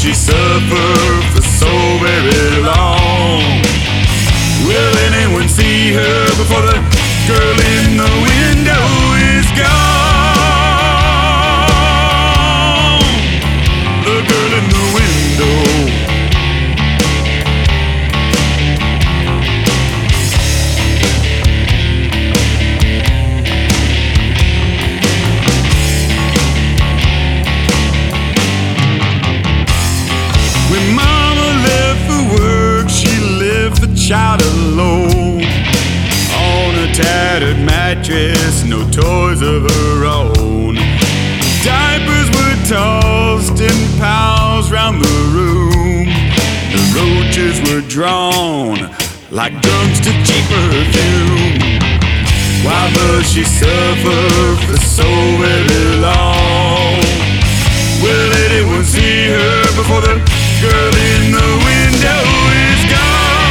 she suffer for so very long? Will anyone see her before the girl in the window is gone? The girl in the window. When mama left for work, she left the child alone on a tattered mattress, no toys of her own. Diapers were tossed in piles round the room. The roaches were drawn like guns to cheap perfume. Why must she suffer for so very long? Will anyone see her before the girl in the window is gone?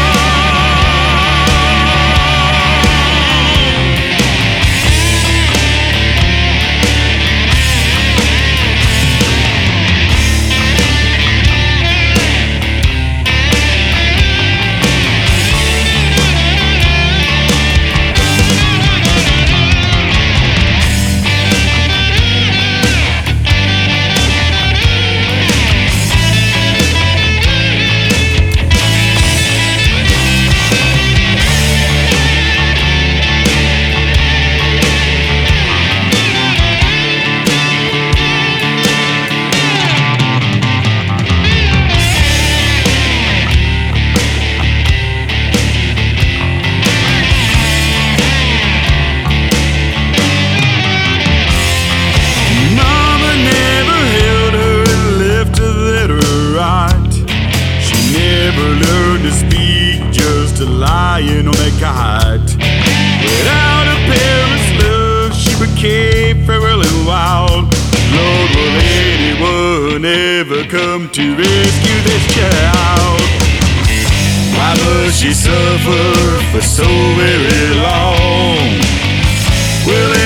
Lying on that cot, without a parent's love, she became feral and wild. Lord, will anyone ever come to rescue this child? Why must she suffer for so very long? Will